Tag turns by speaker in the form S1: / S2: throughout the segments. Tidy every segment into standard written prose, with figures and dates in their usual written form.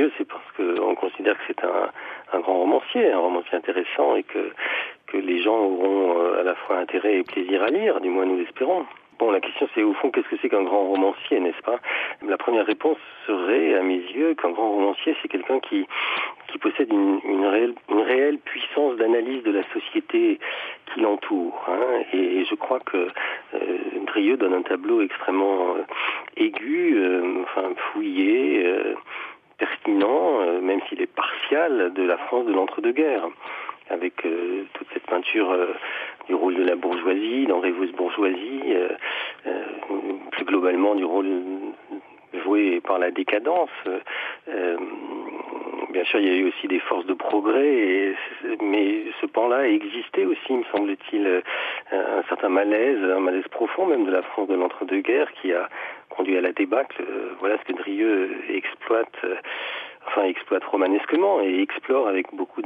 S1: Drieux, c'est parce qu'on considère que c'est un grand romancier, un romancier intéressant, et que les gens auront à la fois intérêt et plaisir à lire, du moins nous l'espérons. Bon, la question c'est au fond, qu'est-ce que c'est qu'un grand romancier, n'est-ce pas? La première réponse serait, à mes yeux, qu'un grand romancier, c'est quelqu'un qui possède une réelle puissance d'analyse de la société qui l'entoure. Hein. Et je crois que Drieux donne un tableau extrêmement aigu, fouillé, pertinent, même s'il est partial, de la France de l'entre-deux-guerres, avec toute cette peinture du rôle de la bourgeoisie, dans Rêveuse bourgeoisie, plus globalement du rôle joué par la décadence. Bien sûr, il y a eu aussi des forces de progrès, mais ce pan-là existait aussi, me semble-t-il, un certain malaise, un malaise profond même de la France de l'entre-deux-guerres qui a conduit à la débâcle. Voilà ce que Drieux exploite romanesquement et explore avec beaucoup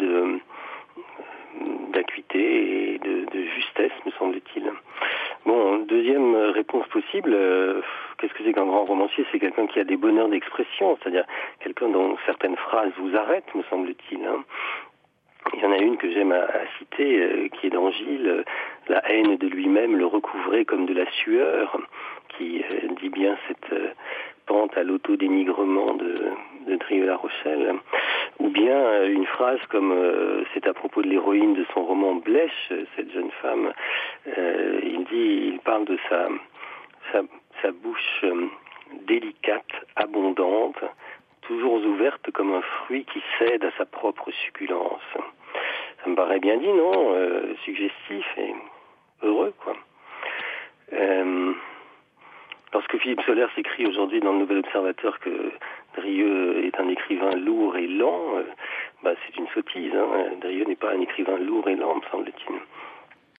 S1: d'acuité et de justesse, me semble-t-il. Bon, deuxième réponse possible, qu'est-ce que c'est qu'un grand romancier? C'est quelqu'un qui a des bonheurs d'expression, c'est-à-dire quelqu'un dont certaines phrases vous arrêtent, me semble-t-il. Hein. Il y en a une que j'aime à citer, qui est dans Gilles, la haine de lui-même le recouvrait comme de la sueur, qui dit bien cette pente à l'autodénigrement de Drieux-La Rochelle. Ou bien une phrase comme c'est à propos de l'héroïne de son roman Blèche, cette jeune femme, il parle de sa bouche délicate, abondante, toujours ouverte comme un fruit qui cède à sa propre succulence. Ça me paraît bien dit, non? Suggestif et heureux, quoi. Lorsque Philippe Sollers écrit aujourd'hui dans le Nouvel Observateur que Drieux est un écrivain lourd et lent, c'est une sottise. Hein. Drieux n'est pas un écrivain lourd et lent, me semble-t-il.